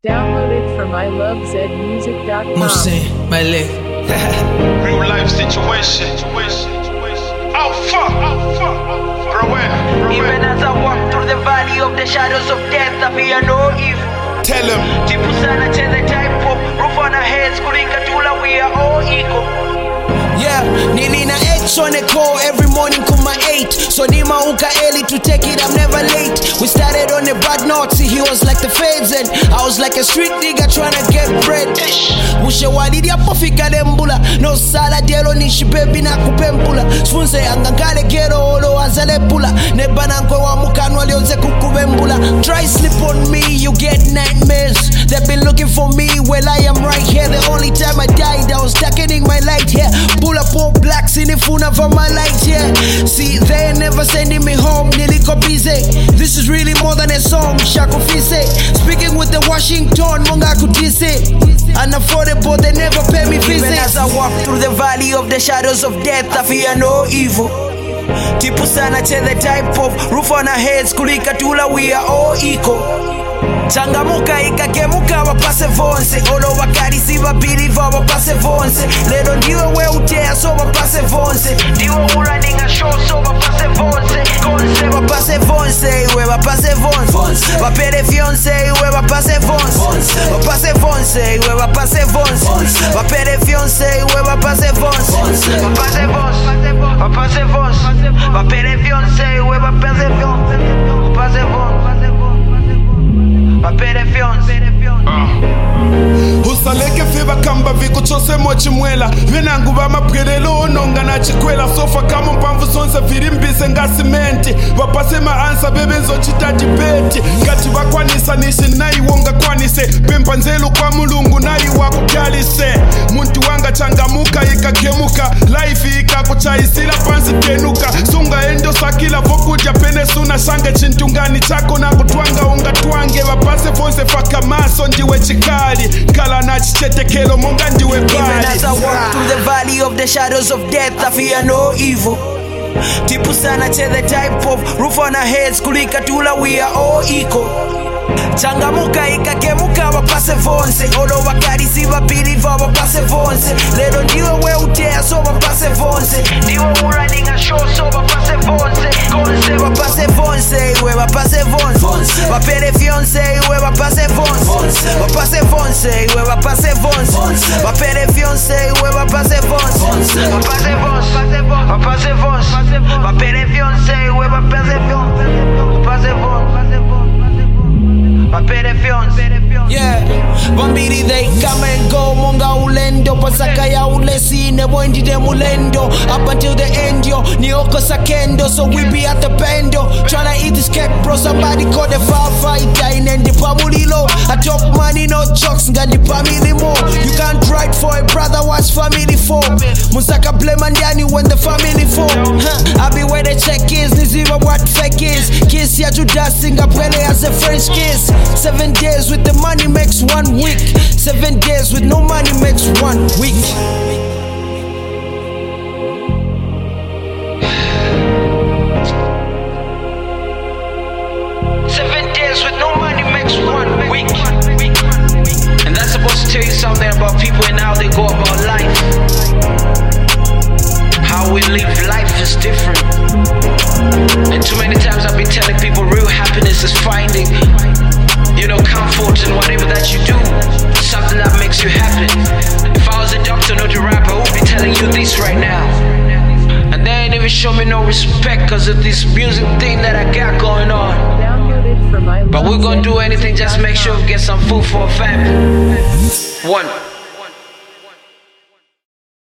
Downloaded from ilovezmusic.com. Musin, my leg. Real life situation. Oh fuck. Even as I walk through the valley of the shadows of death, I fear no evil. Tell him. Tipu sana the type of roof on our heads, kulikatula, we are all equal. Yeah, Nilina H on the call every morning kuma 8. So Nima Uka Eli to take it, I'm never late. We started on the bad note, see he was like the feds and I was like a street nigga trying to get bread. Mushe walidi apofika dembula. No sala dielo nishi baby na kupembula. Sfunse angangale gero olo azale pula. Nebana nkwe wa mukano alionze kukubembula. Try slip on me, you get nightmares. They've been looking for me, well I am right here. The only time I died, I was darkening my light here. Pull up all blacks in the funa for my light here. See, they ain't never sending me home, niliko busy. This is really more than a song, Shako Fise. Speaking with the Washington, Monga Kudise. Unaffordable, they never pay me visit. Even as I walk through the valley of the shadows of death, I fear no evil. Tipu sana the type of roof on our heads, kulikatula, we are all equal. Changamuka ikakemuka wapase vonse. Olo wakari si wabiriva wapase vonse. Lero ndiwe we utea so wapase vonse. Ndiwe running a show so wapase vonse. Konse wapase vonse, we wapase vonse. Wapere fiance, we wapase vonse. Wapase vonse, we wapase vonse. Wapere fiance, we wapase vonse. Wapase vonse, wapase vonse. Wapere fiance, we wapase vonse. Wapase vonse. Usaleke fiba kamba viku chose mochi mwela. Venangu vama pgerelo ononga na chikwela. Sofa kama mpamvu sonse firimbise nga simenti. Wapase maansa bebe nzo chita dibeti. Gati wakwanisa nishi nai wonga kwanise. Pempa nzelu kwa mulungu nai wako kyalise. Muntu wanga changamuka ikakemuka. Life ikakuchaisila pansi tenuka. Sunga endo sakila vokuja pene suna shange chintungani chako na kutwanga unga twange. Wapase fonse faka maso ndiwe chikali. Kala na chichetekelo monga ndiwe bali. Even as I walk through the valley of the shadows of death, I fear no evil. Tipu sana the type of roof on our heads, kulikatula, we are all equal. Changamuka ikakemuka wapase vonse. Olo wakari si wabiriva wapase vonse. Lero ndiwe we utea so wapase vonse. Ndiwe running a show so wapase vonse. Konse wapase vonse, we wapase vonse. Wapere fiance, we wapase vonse. Wapase vonse, we wapase vonse. Wapere fiance, we wapase vonse. Wapase vonse, wapase vonse. Wapere fiance, we wapase vonse. Wapase vonse. Yeah, Bambiri they come and go. Monga ulendo, pasaka ya ulesi ne wendi de mulendo. Up until the end yo, nioko sakendo. So we be at the bendo, tryna eat this cake bro. Somebody call the firefighter in the pamulilo. I talk money no jokes, ngandi family more. You can't write for a brother, what's family for? Musaka blame andani when the family for. I be where the check is, niziva what fake is. Kiss ya Judas, Singapore as a French kiss. 7 days with the money makes 1 week. 7 days with no money makes 1 week. 7 days with no money makes 1 week. And that's supposed to tell you something about people and how they go about life. How we live life is different. And too many times I've been telling people real happiness is finding, comfort in whatever that you do. Something that makes you happy. If I was a doctor, not a rapper, I would be telling you this right now. And they ain't even show me no respect because of this music thing that I got going on. But we're gonna do anything just to make sure we get some food for our family. 1